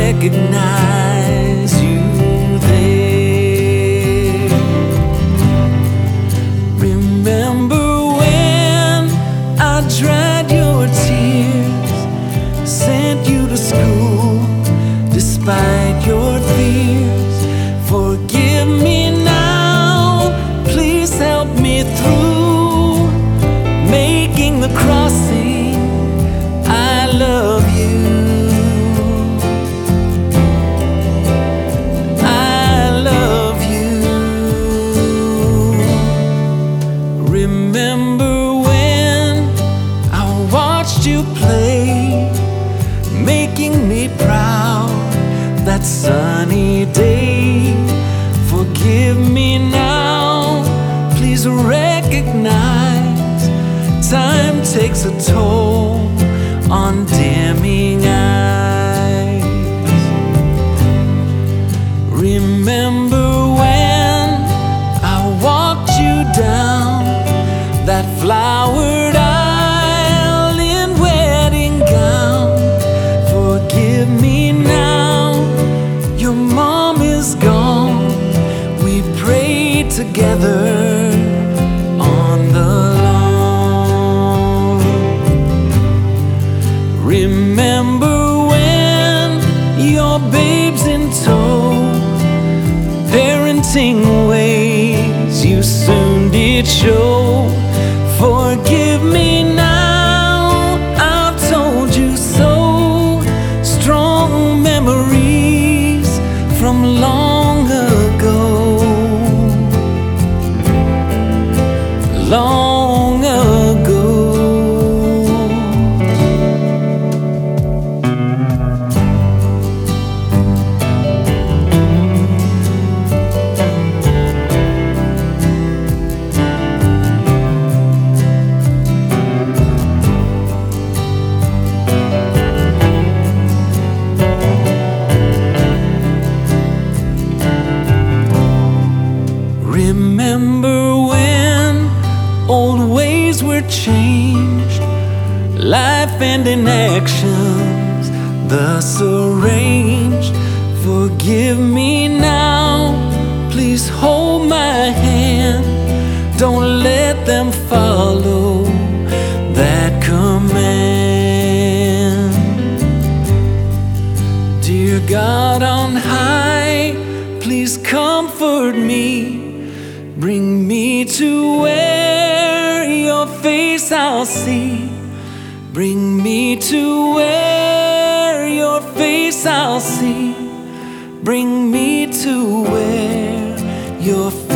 recognize you there. Remember when I dried your tears, sent you to school despite your fears. Forgive me now, please help me through making the crossing. I love you. I love you. Remember when I watched you play, making me proud that sunny day. Forgive me now, please recognize time takes a toll on dimming eyes. Remember when I walked you down that flowered aisle in wedding gown. Forgive me now, your mom is gone. We prayed together on the lawn. Remember when your babe's in tow, parenting ways you soon did show. Forgive me now, I've told you so. Strong memories from long ago. Long ago. Remember when old ways were changed, life and inactions thus arranged. Forgive me now, please hold my hand. Don't let them follow that command. Dear God on high, please comfort me. Bring me to where your face I'll see. Bring me to where your face I'll see. Bring me to where your face